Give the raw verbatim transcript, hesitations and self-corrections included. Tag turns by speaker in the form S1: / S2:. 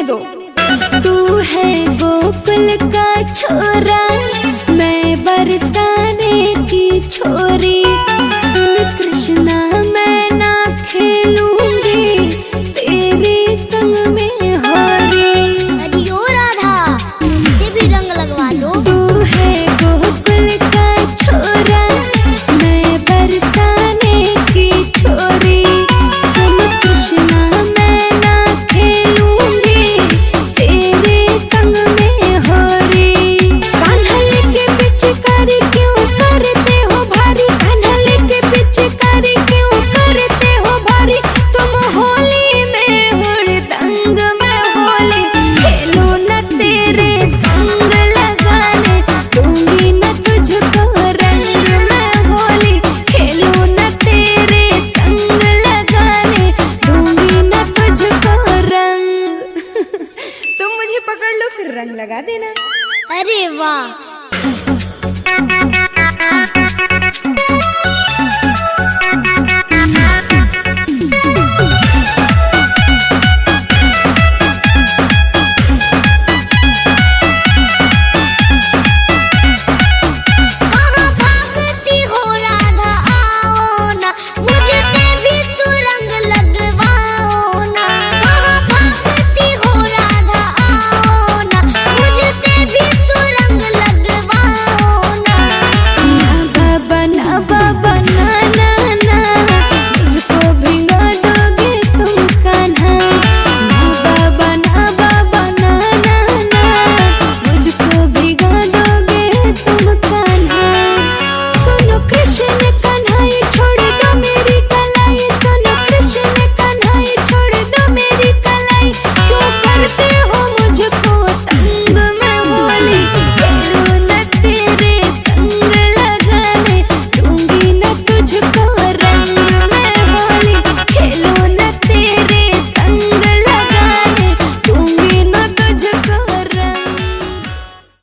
S1: दो। तू है गोकुल का छोरा, मैं बरसाने की छोरी। सुन कृष्णा मैं ना खेलूंगी तेरे संग में होरी।
S2: अरे ओ राधा, मुझसे भी रंग लगवा दो।
S1: तू है गोकुल का छोरा, मैं बरसाने की छोरी। सुन कृष्णा मैं ना खेलूंगी तेरे संग में होरी। कान्हल के पिचकारी क्यों करते हो भारी, कान्हल के पिचकारी क्यों करते हो भारी। तुम होली में हुड़दंग में होली खेलो न तेरे संग लगाने दूंगी न तुझको रंग में होली। खेलो न तेरे संग लगाने दूंगी न तुझको रंग। तुम मुझे पकड़ लो फिर रंग लगा देना।
S2: अरे वाह।